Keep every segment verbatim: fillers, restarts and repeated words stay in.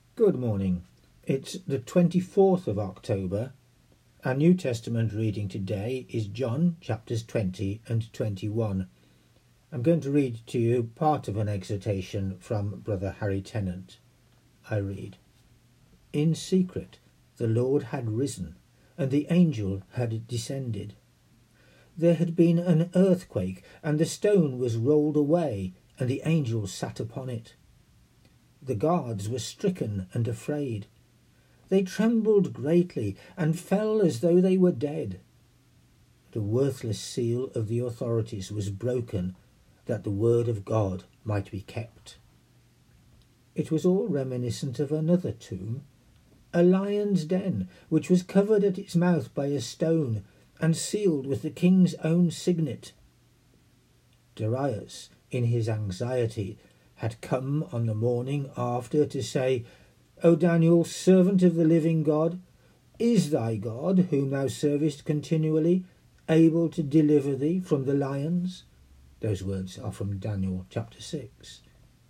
Good morning. It's the twenty-fourth of October. Our New Testament reading today is John chapters twenty and twenty-one. I'm going to read to you part of an exhortation from Brother Harry Tennant. I read, "In secret the Lord had risen, and the angel had descended. There had been an earthquake, and the stone was rolled away, and the angel sat upon it. The guards were stricken and afraid. They trembled greatly and fell as though they were dead. The worthless seal of the authorities was broken, that the word of God might be kept." It was all reminiscent of another tomb, a lion's den, which was covered at its mouth by a stone and sealed with the king's own signet. Darius, in his anxiety, had come on the morning after to say, "O Daniel, servant of the living God, is thy God, whom thou servest continually, able to deliver thee from the lions?" Those words are from Daniel chapter six.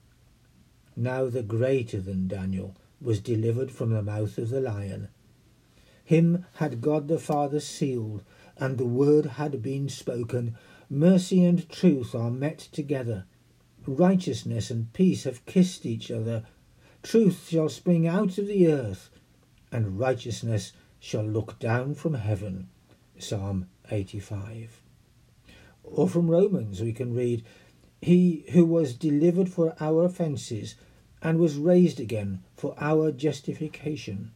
Now the greater than Daniel was delivered from the mouth of the lion. Him had God the Father sealed, and the word had been spoken. Mercy and truth are met together. Righteousness and peace have kissed each other. Truth shall spring out of the earth, and righteousness shall look down from heaven. Psalm eighty-five. Or from Romans we can read, "He who was delivered for our offences and was raised again for our justification."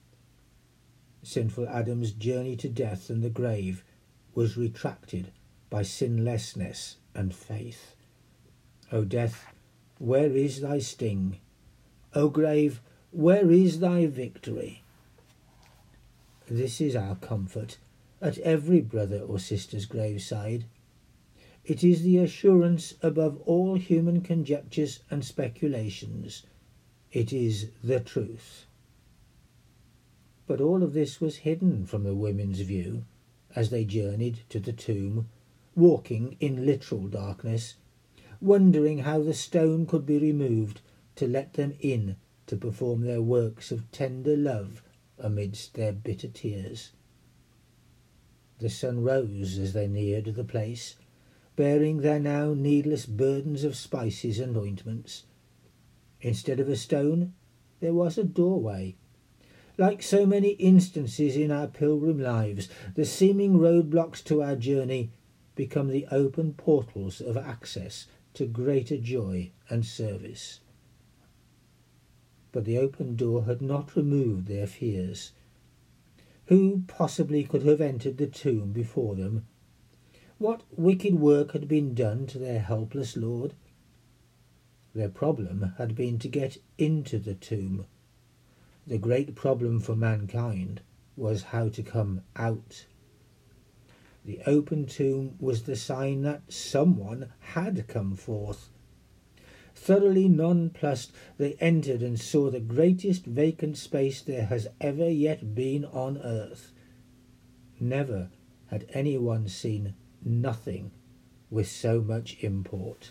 Sinful Adam's journey to death and the grave was retracted by sinlessness and faith. O death, where is thy sting? O grave, where is thy victory? This is our comfort at every brother or sister's graveside. It is the assurance above all human conjectures and speculations. It is the truth. But all of this was hidden from the women's view as they journeyed to the tomb, walking in literal darkness, wondering how the stone could be removed to let them in to perform their works of tender love amidst their bitter tears. The sun rose as they neared the place, bearing their now needless burdens of spices and ointments. Instead of a stone, there was a doorway. Like so many instances in our pilgrim lives, the seeming roadblocks to our journey become the open portals of access to greater joy and service. But the open door had not removed their fears. Who possibly could have entered the tomb before them? What wicked work had been done to their helpless Lord? Their problem had been to get into the tomb. The great problem for mankind was how to come out. The open tomb was the sign that someone had come forth. Thoroughly nonplussed, they entered and saw the greatest vacant space there has ever yet been on earth. Never had anyone seen nothing with so much import.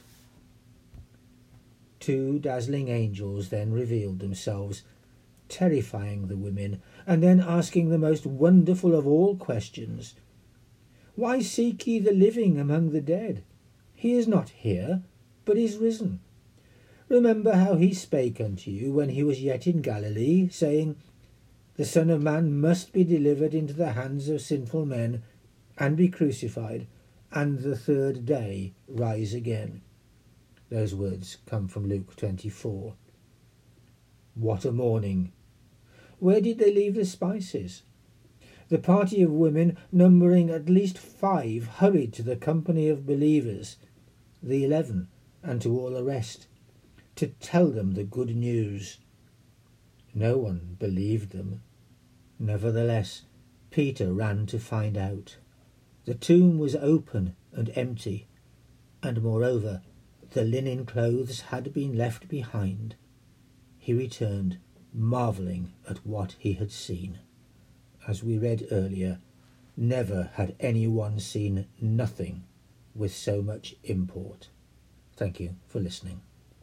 Two dazzling angels then revealed themselves, terrifying the women, and then asking the most wonderful of all questions. "Why seek ye the living among the dead? He is not here, but is risen. Remember how he spake unto you when he was yet in Galilee, saying, The Son of Man must be delivered into the hands of sinful men, and be crucified, and the third day rise again." Those words come from Luke twenty-four. What a morning! Where did they leave the spices? The party of women, numbering at least five, hurried to the company of believers, the eleven, and to all the rest, to tell them the good news. No one believed them. Nevertheless, Peter ran to find out. The tomb was open and empty, and moreover, the linen clothes had been left behind. He returned, marvelling at what he had seen. As we read earlier, never had anyone seen nothing with so much import. Thank you for listening.